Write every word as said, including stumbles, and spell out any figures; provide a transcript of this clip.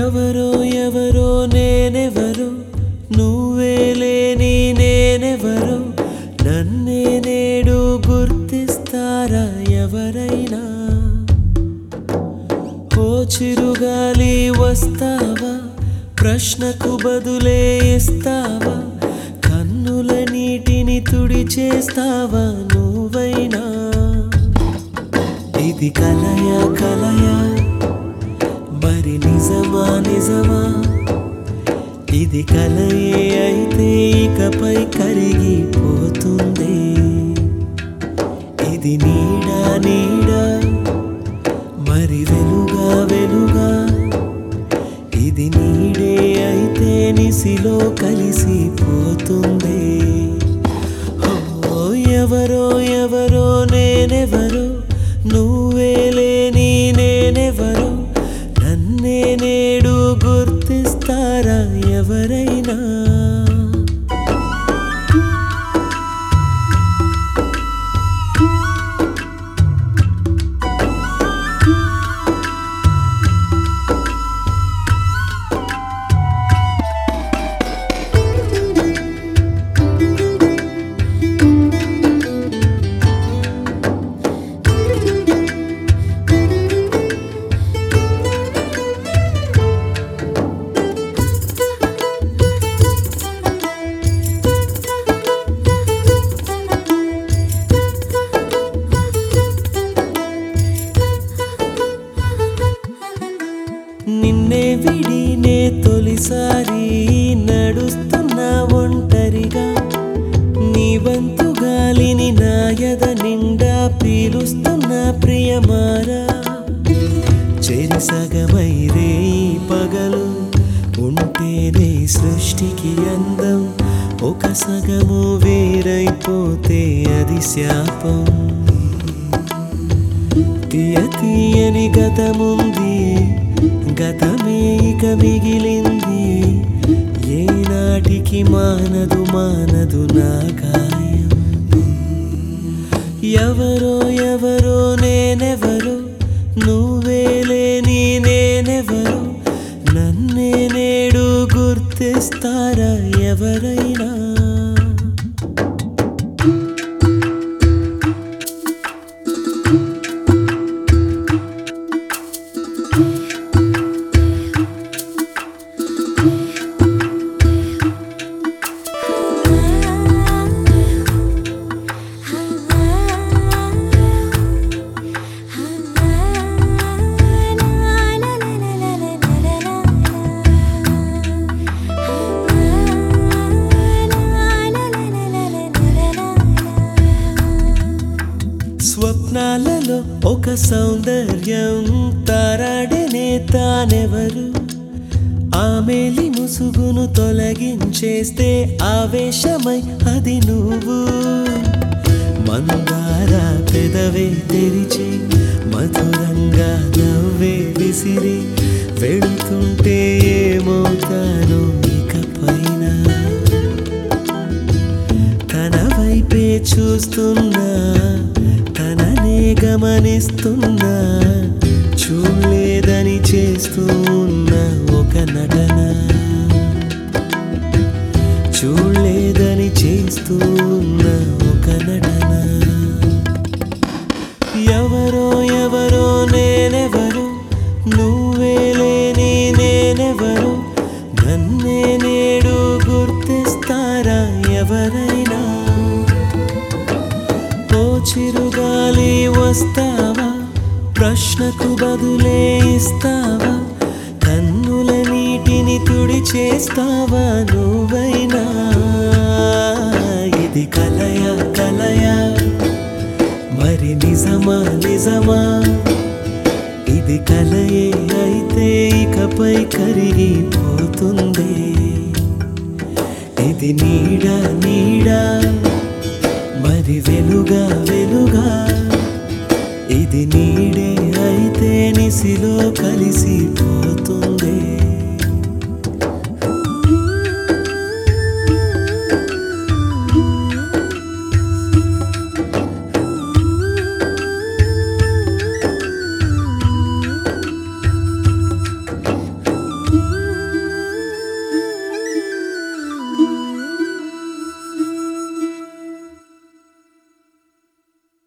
ఎవరో ఎవరో నేనెవరో నువ్వే లేని నేనెవరో నన్నే నేడు గుర్తిస్తారా ఎవరైనా ఓ చిరుగాలి వస్తావా ప్రశ్నకు బదులే ఇస్తావా కన్నుల నీటిని తుడిచేస్తావా నువ్వైనా ఇది కలయా కలయా మరి నిజమా నిజమా ఇది కలయే అయితే ఇకపై కరిగిపోతుంది ఇది నీడా నీడా మరి వెలుగా వెలుగా ఇది నీడే అయితే నిసిలో కలిసిపోతుంది ఓ ఎవరో ఎవరో నేనెవరో నువ్వే లేని నేనెవరో నన్నే నేడు గుర్తిస్తారా ఎవరైనా నిన్నే విడి నే తొలిసారి నడుస్తున్నా ఒంటరిగా నీ వంతు గాలిని నా యద నిండా పీలుస్తున్న ప్రియమారా చెరి సగమై రే పగలు ఉంటేనే సృష్టికి అందం ఒక సగము వేరైపోతే అది శాపం తీయ తీయని గతముంది గతమే ఇక మిగిలింది ఏనాటికి మానదు మానదు నా గాయం ఎవరో ఎవరో నేనెవరో నువ్వే లేని నేనెవరో నన్నే నేడు గుర్తిస్తారా ఎవరైనా స్వప్నాలలో ఒక సౌందర్యం తారాడనే తానెవరు ఆమెలి ముసుగును తొలగించేస్తే ఆవేశమై అది నువ్వు మందార పెదవే తెరిచి మధురంగా నవ్వే విసిరి వెళుతుంటే ఏమవుతాను ఇకపైన తన వైపే చూస్తున్నా తననే గమనిస్తున్నా చూడలేదని చేస్తూ ఉన్న ఒక నటన చూడలేదని చేస్తూ ఉన్న ఒక నటన ఎవరో ఎవరో నేనెవరో నువ్వే లేని నేనెవరో నన్నే నేడు గుర్తిస్తారా ఎవరైనా ఓ చిరుగాలి వస్తావా ప్రశ్నకు బదులే ఇస్తావా కన్నుల నీటిని తుడిచేస్తావా నువ్వైనా ఇది కలయా కలయా మరి నిజమా నిజమా ఇది కలయే అయితే ఇకపై కరిగిపోతుంది ఇది నీడా నీడా మరి వెలుగా వెలుగా ఇది నీడే అయితే నిసిలో కలిసిపోతుంది